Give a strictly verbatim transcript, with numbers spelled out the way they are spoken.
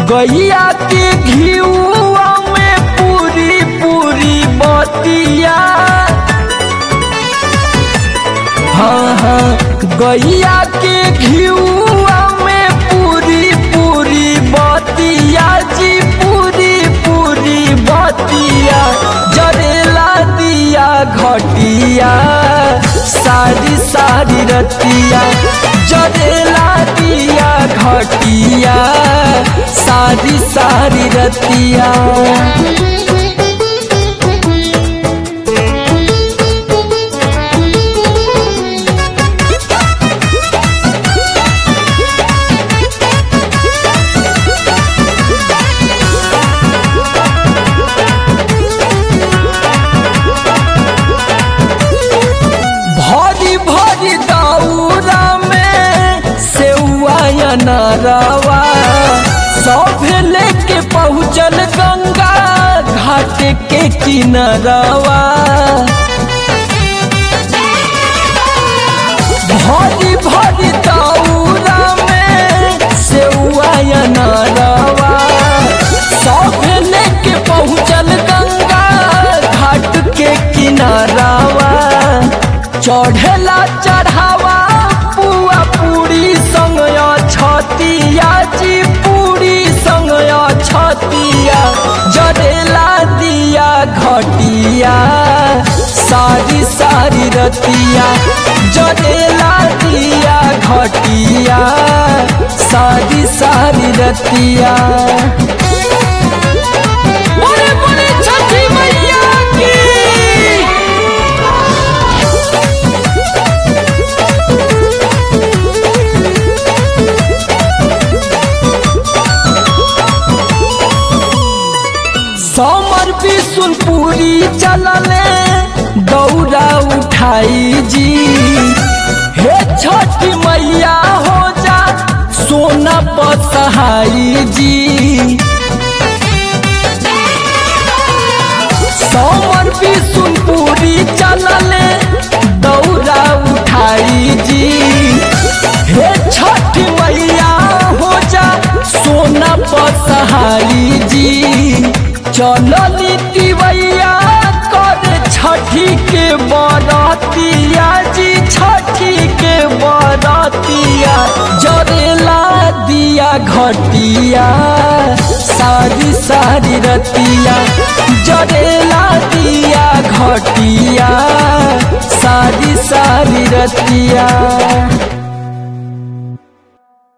गैया के घिउआ में पूरी पूरी बतिया। हाँ हाँ गैया के घिउआ में पूरी पूरी बतिया जी, पूरी पूरी बतिया। जरेला दिया घटिया सारी सारी रतिया, जरेला दिया घटिया सारी सारी रतिया। भरी भरी दौरा में सेउआ अनारवा, सब लेके पहुँचल गंगा घाट के किनारवा। भरी भरी दौरा में सेउआ अनारवा, सब लेके पहुँचल गंगा घाट के किनारवा। चढ़ेला चढ़ावा पुआ पूरी संग छतिया जी, पूरी संग छतिया। जरेला दिया घटिया सारी सारी रतिया, जरेला दिया घटिया सारी सारी रतिया। बोले बोले छठी मैया की। समर बिशुनपुरी चलले दौरा उठाई जी, हे छठी मैया हो जा सोना पसहाई जी। समर बिशुनपुरी चलले दौरा उठाई जी, हे छठी मैया हो जा सोना पसहाई जी। चलनी तिवैया कर छठी के बरतिया जी, छठी के बरतिया। जरेला दिया घटिया सारी सारी रतिया, जरेला दिया घटिया सारी सारी रतिया।